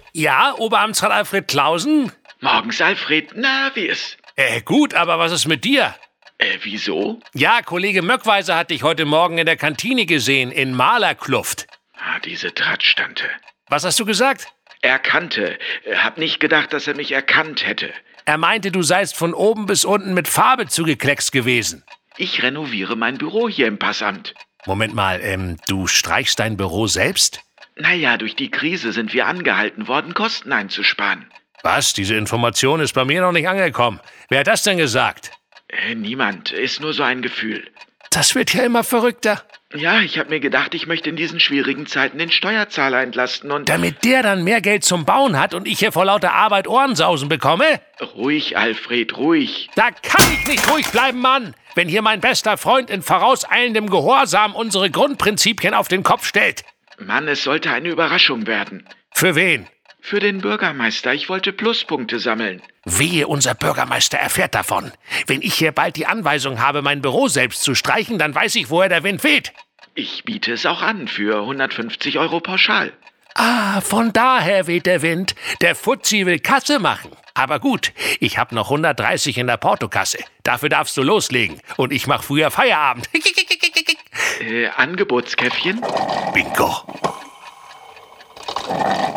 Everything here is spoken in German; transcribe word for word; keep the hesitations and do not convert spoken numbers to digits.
Ja, Oberamtsrat Alfred Clausen? Morgens, Alfred. Na, wie ist? Äh, gut, aber was ist mit dir? Äh, wieso? Ja, Kollege Möckweiser hat dich heute Morgen in der Kantine gesehen, in Malerkluft. Ah, diese Tratschtante. Was hast du gesagt? Erkannte. Hab nicht gedacht, dass er mich erkannt hätte. Er meinte, du seist von oben bis unten mit Farbe zugekleckst gewesen. Ich renoviere mein Büro hier im Passamt. Moment mal, ähm, du streichst dein Büro selbst? Naja, durch die Krise sind wir angehalten worden, Kosten einzusparen. Was? Diese Information ist bei mir noch nicht angekommen. Wer hat das denn gesagt? Äh, niemand. Ist nur so ein Gefühl. Das wird ja immer verrückter. Ja, ich habe mir gedacht, ich möchte in diesen schwierigen Zeiten den Steuerzahler entlasten und... Damit der dann mehr Geld zum Bauen hat und ich hier vor lauter Arbeit Ohrensausen bekomme? Ruhig, Alfred, ruhig. Da kann ich nicht ruhig bleiben, Mann! Wenn hier mein bester Freund in vorauseilendem Gehorsam unsere Grundprinzipien auf den Kopf stellt. Mann, es sollte eine Überraschung werden. Für wen? Für den Bürgermeister. Ich wollte Pluspunkte sammeln. Wehe, unser Bürgermeister erfährt davon. Wenn ich hier bald die Anweisung habe, mein Büro selbst zu streichen, dann weiß ich, woher der Wind weht. Ich biete es auch an für hundertfünfzig Euro pauschal. Ah, von daher weht der Wind. Der Fuzzi will Kasse machen. Aber gut, ich habe noch hundertdreißig in der Portokasse. Dafür darfst du loslegen. Und ich mach früher Feierabend. äh, Angebotskäffchen? Bingo.